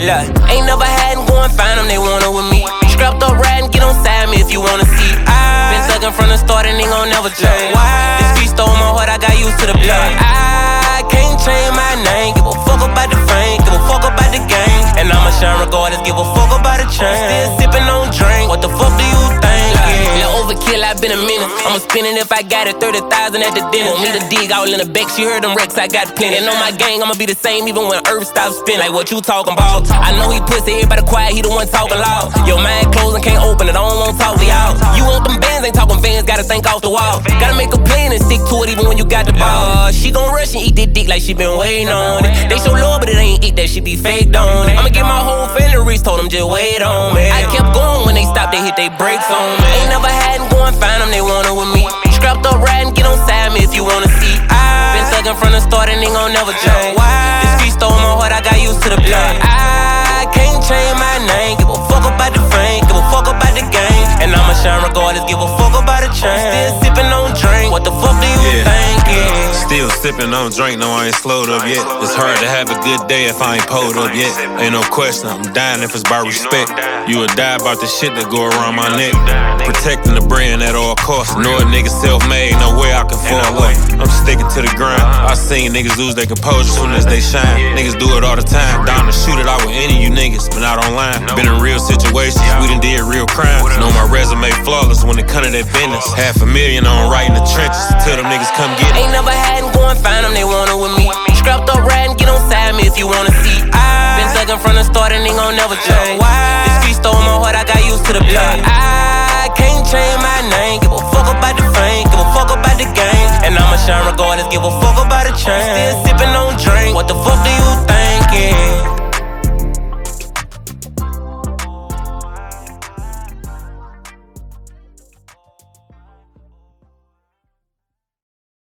Look, ain't never had and go and find them, they want it with me. Strapped up, ride and get on side me if you wanna see. Been thuggin' from the start and ain't gon' never change. This beat stole my heart, I got used to the blood. I can't change my name, give a fuck about the fame, give a fuck about the game. And I'ma shine regardless, give a fuck about the chain. Still sippin' on drink, what the fuck do you think? Little overkill, I been a minute. I'ma spin it if I got it, 30,000 at the dinner. Want me to dig all in the back, she heard them wrecks, I got plenty. And on my gang, I'ma be the same even when Earth stops spinning. Like what you talking about? I know he pussy, everybody quiet, he the one talking loud. Your mind closed and can't open it, I don't wanna talk to y'all. You want them bands, ain't talking fans, gotta think off the wall. Gotta make a plan and stick to it even when you got the ball. She gon' rush and eat that dick like she been waiting on it. They show love, but it ain't eat that shit be faked on it. I'ma get my whole family rich, told them just wait on me. I kept going when they stopped, they hit they brakes on me. Ain't never had and go and find them, they want it with me. Strapped up, ride and get on side me if you wanna see. Been thuggin' from the start and ain't gon' never change. This beat stole my heart, I got used to the blood. I can't change my name, give a fuck about the fame, give a fuck about the game. And I'ma shine regardless, give a fuck about the chain. Still sippin' on drink, what the fuck do you think? Still sippin' on drink, no I ain't slowed up yet. It's hard to have a good day if I ain't pulled up yet. Ain't no question, I'm dying if it's by respect. You would die about the shit that go around my neck. Protecting the brand at all costs. Know a nigga self-made, no way I can fall up. I'm sticking to the grind. I seen niggas lose their composure soon as they shine. Niggas do it all the time. Down to shoot it out with any of you niggas, but not online. Been in real situations, we done did real crimes. Know my resume flawless when it come to that business. $500,000 on right in the trenches till them niggas come get it. Ain't never had and go and find them, they want it with me. Strapped up, ride and get on side me if you wanna see. Been thuggin' from the start and ain't gon' never change. This beat stole my heart, I got used to the blood. I can't change my name, give a fuck about the fame, give a fuck about the game. And I'ma shine regardless, give a fuck about the chain. Still sippin' on drink, what the fuck do you think?